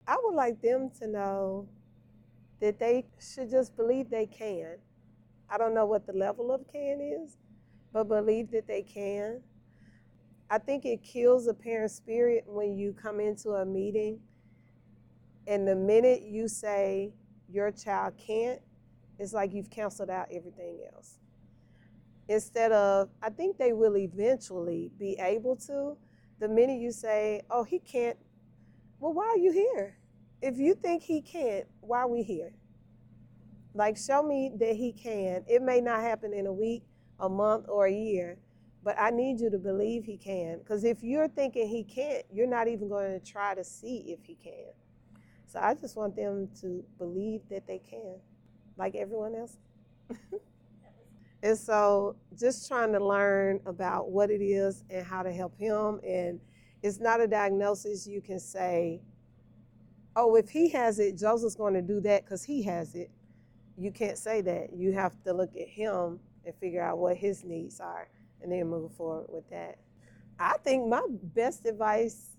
I would like them to know that they should just believe they can. I don't know what the level of can is, but believe that they can. I think it kills a parent's spirit when you come into a meeting and the minute you say your child can't, it's like you've canceled out everything else. Instead of, I think they will eventually be able to. The minute you say, oh, he can't, well, why are you here? If you think he can't, why are we here? Like, show me that he can. It may not happen in a week, a month, or a year, but I need you to believe he can. Because if you're thinking he can't, you're not even going to try to see if he can. So I just want them to believe that they can, like everyone else. And so just trying to learn about what it is and how to help him. And it's not a diagnosis you can say, oh, if he has it, Joseph's going to do that because he has it. You can't say that. You have to look at him and figure out what his needs are and then move forward with that. I think my best advice,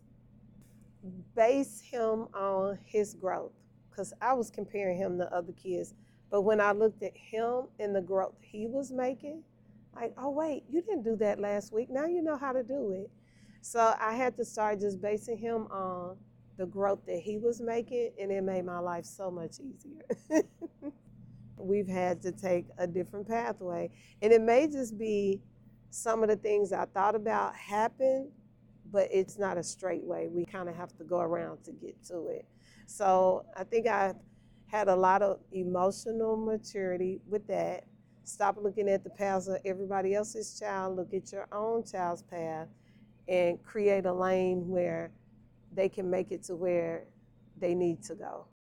base him on his growth because I was comparing him to other kids. But when I looked at him and the growth he was making, like, oh, wait, you didn't do that last week. Now you know how to do it. So I had to start just basing him on the growth that he was making, and it made my life so much easier. We've had to take a different pathway. And it may just be some of the things I thought about happen, but it's not a straight way. We kind of have to go around to get to it. So I think I've had a lot of emotional maturity with that. Stop looking at the paths of everybody else's child, look at your own child's path, and create a lane where they can make it to where they need to go.